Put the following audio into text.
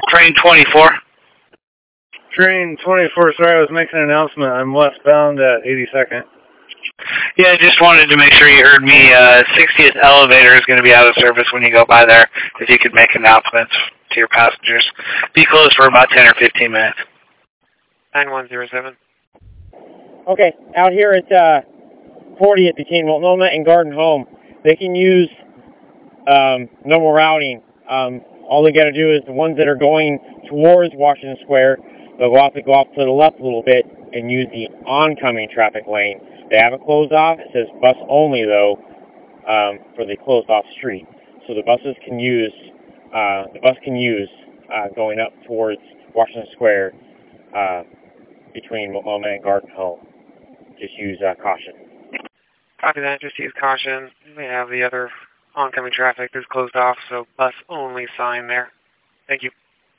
Train 24. Train 24, sorry, I was making an announcement. I'm westbound at 82nd. Yeah, I just wanted to make sure you heard me. 60th elevator is going to be out of service when you go by there. If you could make announcements to your passengers. Be closed for about 10 or 15 minutes. 9107. Okay, out here at 40th between Multnomah and Garden Home, they can use normal routing. All they got to do is the ones that are going towards Washington Square, they'll go off to the left a little bit and use the oncoming traffic lane. They have it closed off. It says bus only, though, for the closed off street. So the bus can use going up towards Washington Square between Multnomah and Garden Home. Just use caution. Copy that. Just use caution. We have the other oncoming traffic is closed off, so bus only sign there. Thank you.